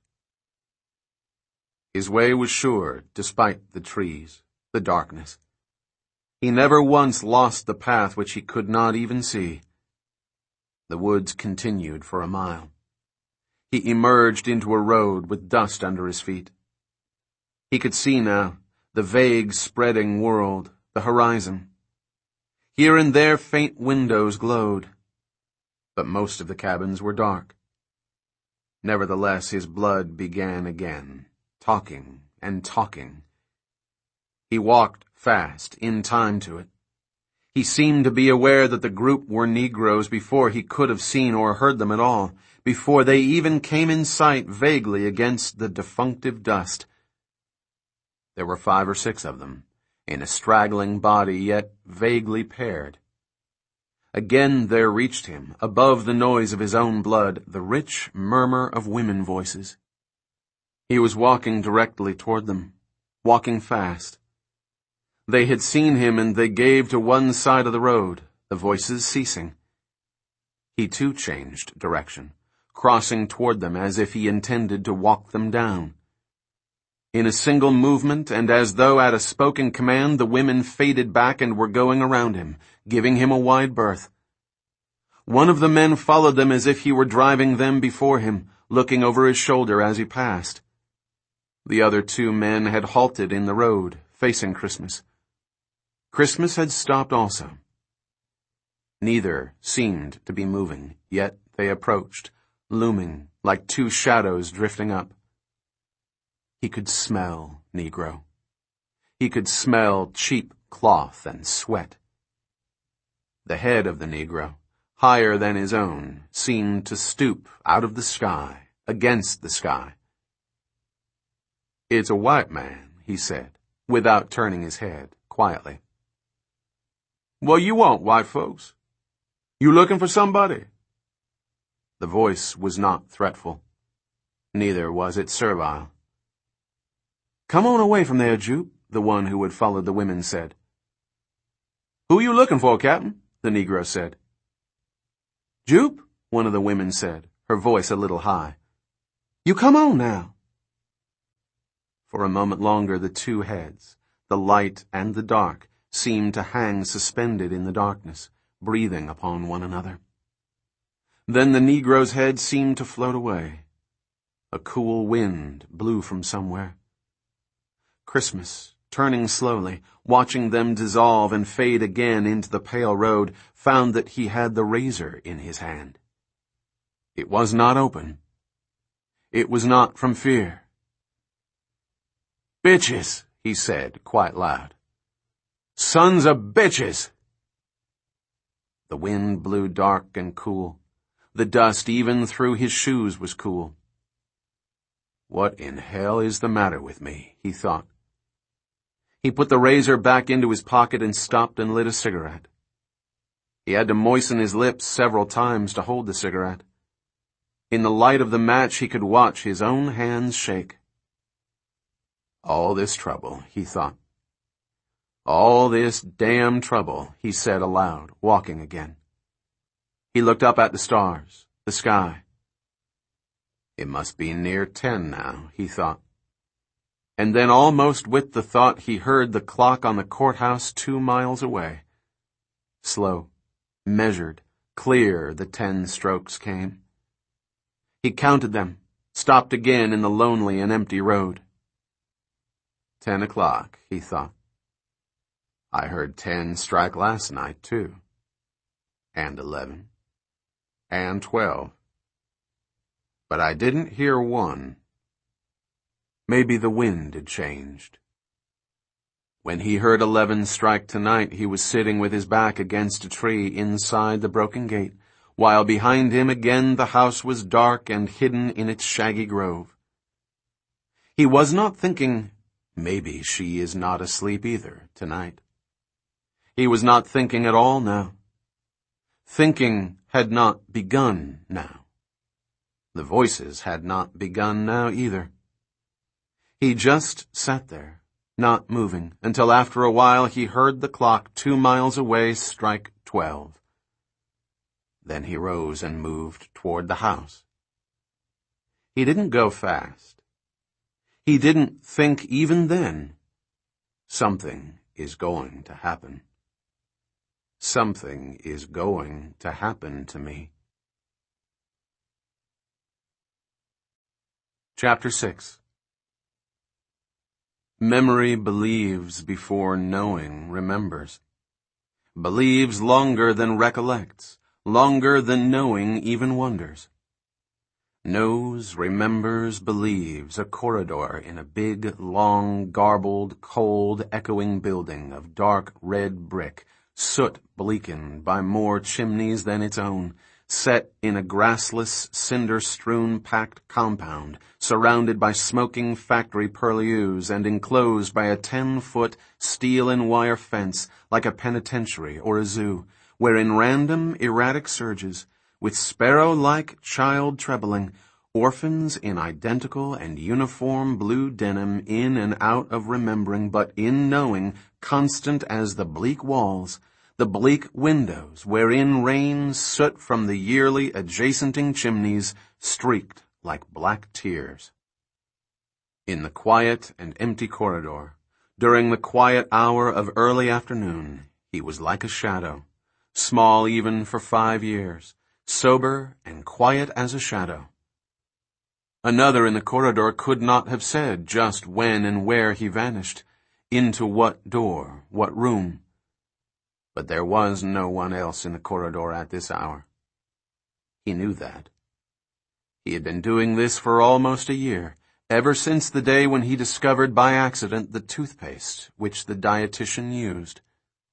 S1: His way was sure, despite the trees, the darkness. He never once lost the path which he could not even see. The woods continued for a mile. He emerged into a road with dust under his feet. He could see now the vague spreading world, the horizon. Here and there faint windows glowed, but most of the cabins were dark. Nevertheless, his blood began again, talking and talking. He walked fast, in time to it. He seemed to be aware that the group were Negroes before he could have seen or heard them at all, before they even came in sight vaguely against the defunctive dust. There were 5 or 6 of them, in a straggling body yet vaguely paired. Again there reached him, above the noise of his own blood, the rich murmur of women voices. He was walking directly toward them, walking fast. They had seen him and they gave to one side of the road, the voices ceasing. He too changed direction, crossing toward them as if he intended to walk them down. In a single movement, and as though at a spoken command, the women faded back and were going around him, giving him a wide berth. One of the men followed them as if he were driving them before him, looking over his shoulder as he passed. The other 2 men had halted in the road, facing Christmas. Christmas had stopped also. Neither seemed to be moving, yet they approached, looming like 2 shadows drifting up. He could smell Negro. He could smell cheap cloth and sweat. The head of the Negro, higher than his own, seemed to stoop out of the sky, against the sky. "It's a white man," he said, without turning his head, quietly. "What you want, white folks? You looking for somebody?" The voice was not threatful. Neither was it servile. "Come on away from there, Jupe," the one who had followed the women said. "Who you looking for, Captain?" the Negro said. "Jupe," one of the women said, her voice a little high. "You come on now." For a moment longer the 2 heads, the light and the dark, seemed to hang suspended in the darkness, breathing upon one another. Then the Negro's head seemed to float away. A cool wind blew from somewhere. Christmas, turning slowly, watching them dissolve and fade again into the pale road, found that he had the razor in his hand. It was not open. It was not from fear. "Bitches," he said, quite loud. "Sons of bitches!" The wind blew dark and cool. The dust even through his shoes was cool. "What in hell is the matter with me?" he thought. He put the razor back into his pocket and stopped and lit a cigarette. He had to moisten his lips several times to hold the cigarette. In the light of the match he could watch his own hands shake. All this trouble, he thought. All this damn trouble, he said aloud, walking again. He looked up at the stars, the sky. It must be near 10 now, he thought. And then almost with the thought he heard the clock on the courthouse 2 miles away. Slow, measured, clear the 10 strokes came. He counted them, stopped again in the lonely and empty road. 10 o'clock, he thought. I heard 10 strike last night, too. And 11. And 12. But I didn't hear 1. Maybe the wind had changed. When he heard 11 strike tonight, he was sitting with his back against a tree inside the broken gate, while behind him again the house was dark and hidden in its shaggy grove. He was not thinking, maybe she is not asleep either tonight. He was not thinking at all now. Thinking had not begun now. The voices had not begun now either. He just sat there, not moving, until after a while he heard the clock 2 miles away strike 12. Then he rose and moved toward the house. He didn't go fast. He didn't think even then, something is going to happen. Something is going to happen to me. Chapter 6. Memory believes before knowing remembers. Believes longer than recollects, longer than knowing even wonders. Knows, remembers, believes, a corridor in a big, long, garbled, cold, echoing building of dark red brick, soot bleakened by more chimneys than its own, set in a grassless, cinder-strewn packed compound, surrounded by smoking factory purlieus and enclosed by a 10-foot steel-and-wire fence like a penitentiary or a zoo, where in random, erratic surges, with sparrow-like child trebling, orphans in identical and uniform blue denim in and out of remembering, but in knowing, constant as the bleak walls, the bleak windows wherein rains soot from the yearly adjacenting chimneys, streaked like black tears. In the quiet and empty corridor, during the quiet hour of early afternoon, he was like a shadow, small even for 5 years, sober and quiet as a shadow. Another in the corridor could not have said just when and where he vanished, into what door, what room. But there was no one else in the corridor at this hour. He knew that. He had been doing this for almost a year, ever since the day when he discovered by accident the toothpaste which the dietitian used.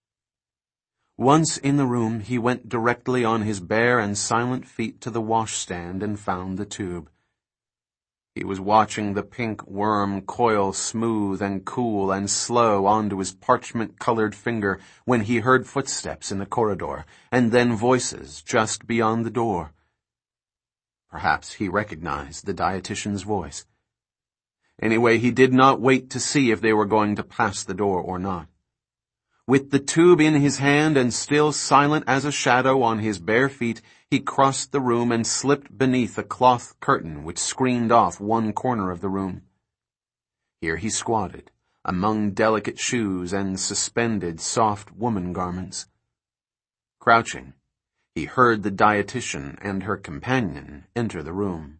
S1: Once in the room, he went directly on his bare and silent feet to the washstand and found the tube. He was watching the pink worm coil smooth and cool and slow onto his parchment-colored finger when he heard footsteps in the corridor, and then voices just beyond the door. Perhaps he recognized the dietitian's voice. Anyway, he did not wait to see if they were going to pass the door or not. With the tube in his hand and still silent as a shadow on his bare feet, he crossed the room and slipped beneath a cloth curtain which screened off one corner of the room. Here he squatted, among delicate shoes and suspended soft woman garments. Crouching, he heard the dietitian and her companion enter the room.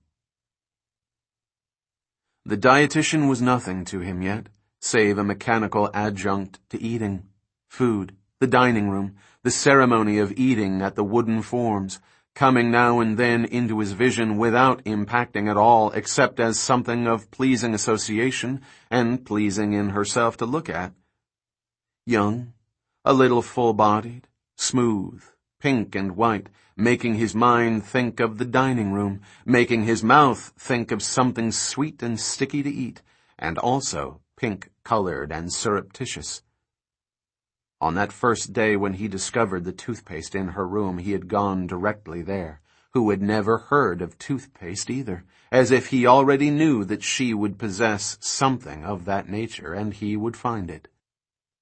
S1: The dietitian was nothing to him yet, save a mechanical adjunct to eating. Food, the dining room, the ceremony of eating at the wooden forms, coming now and then into his vision without impacting at all except as something of pleasing association and pleasing in herself to look at. Young, a little full-bodied, smooth, pink and white, making his mind think of the dining room, making his mouth think of something sweet and sticky to eat, and also pink-colored and surreptitious. On that first day when he discovered the toothpaste in her room, he had gone directly there, who had never heard of toothpaste either, as if he already knew that she would possess something of that nature and he would find it.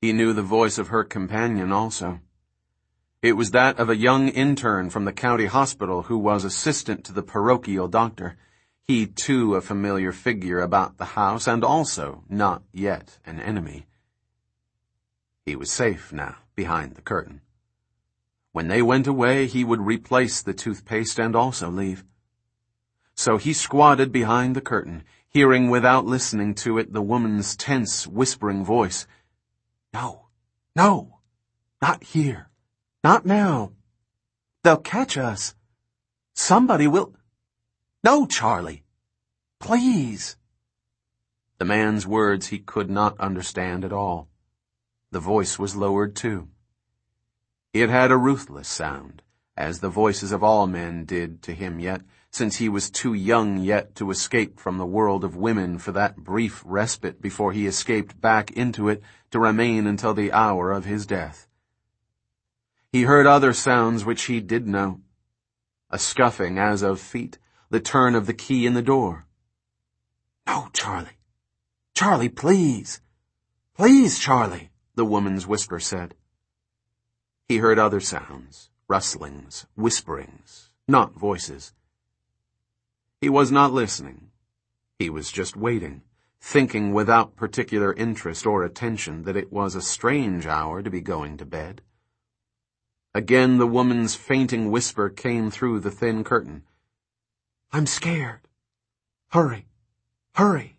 S1: He knew the voice of her companion also. It was that of a young intern from the county hospital who was assistant to the parochial doctor. He, too, a familiar figure about the house, and also not yet an enemy. He was safe now, behind the curtain. When they went away, he would replace the toothpaste and also leave. So he squatted behind the curtain, hearing without listening to it the woman's tense, whispering voice. "No, no, not here, not now. They'll catch us. Somebody will. No, Charlie, please." The man's words he could not understand at all. The voice was lowered too. It had a ruthless sound, as the voices of all men did to him yet, since he was too young yet to escape from the world of women for that brief respite before he escaped back into it to remain until the hour of his death. He heard other sounds which he did know. A scuffing as of feet, the turn of the key in the door. "No, Charlie. Charlie, please. Please, Charlie," the woman's whisper said. He heard other sounds, rustlings, whisperings, not voices. He was not listening. He was just waiting, thinking without particular interest or attention that it was a strange hour to be going to bed. Again the woman's fainting whisper came through the thin curtain. "I'm scared. Hurry, hurry."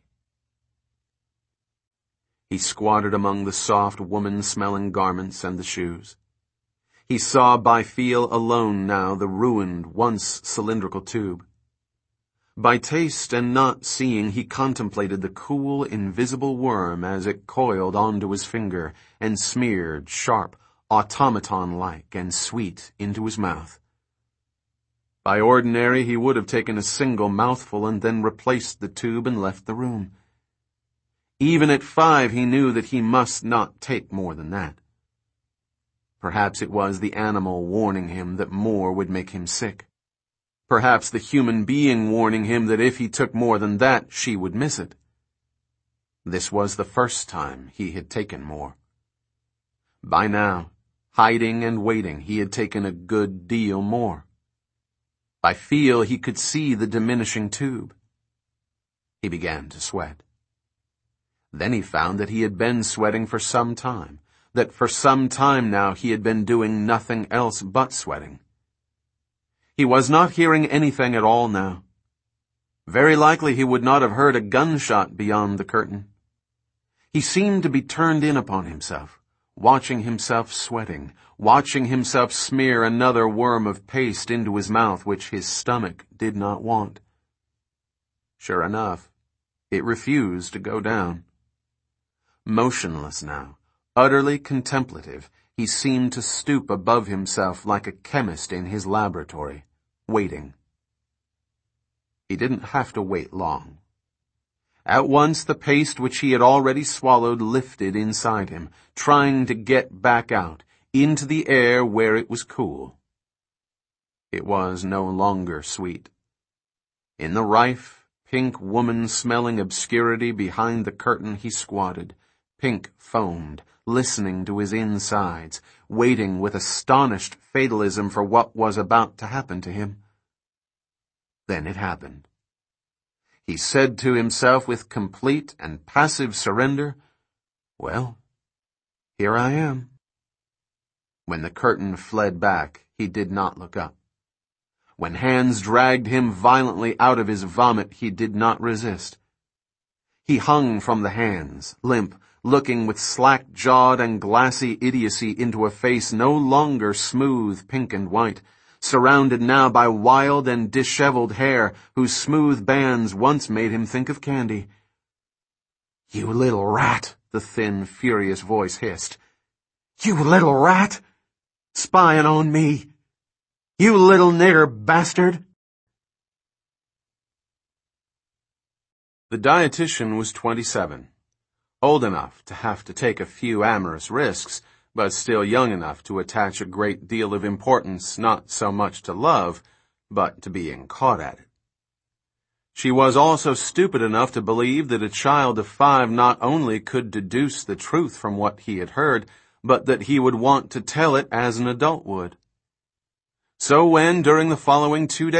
S1: He squatted among the soft woman-smelling garments and the shoes. He saw by feel alone now the ruined, once cylindrical tube. By taste and not seeing, he contemplated the cool, invisible worm as it coiled onto his finger and smeared, sharp, automaton-like and sweet into his mouth. By ordinary, he would have taken a single mouthful and then replaced the tube and left the room. Even at 5, he knew that he must not take more than that. Perhaps it was the animal warning him that more would make him sick. Perhaps the human being warning him that if he took more than that, she would miss it. This was the first time he had taken more. By now, hiding and waiting, he had taken a good deal more. By feel, he could see the diminishing tube. He began to sweat. Then he found that he had been sweating for some time, that for some time now he had been doing nothing else but sweating. He was not hearing anything at all now. Very likely he would not have heard a gunshot beyond the curtain. He seemed to be turned in upon himself, watching himself sweating, watching himself smear another worm of paste into his mouth which his stomach did not want. Sure enough, it refused to go down. Motionless now, utterly contemplative, he seemed to stoop above himself like a chemist in his laboratory, waiting. He didn't have to wait long. At once the paste which he had already swallowed lifted inside him, trying to get back out, into the air where it was cool. It was no longer sweet. In the rife, pink woman-smelling obscurity behind the curtain he squatted, pink foamed, listening to his insides, waiting with astonished fatalism for what was about to happen to him. Then it happened. He said to himself with complete and passive surrender, "Well, here I am." When the curtain fled back, he did not look up. When hands dragged him violently out of his vomit, he did not resist. He hung from the hands, limp, looking with slack-jawed and glassy idiocy into a face no longer smooth, pink and white, surrounded now by wild and disheveled hair whose smooth bands once made him think of candy. "You little rat," the thin, furious voice hissed. "You little rat! Spying on me! You little nigger bastard!" The dietitian was 27. Old enough to have to take a few amorous risks, but still young enough to attach a great deal of importance not so much to love, but to being caught at it. She was also stupid enough to believe that a child of 5 not only could deduce the truth from what he had heard, but that he would want to tell it as an adult would. So when, during the following 2 days,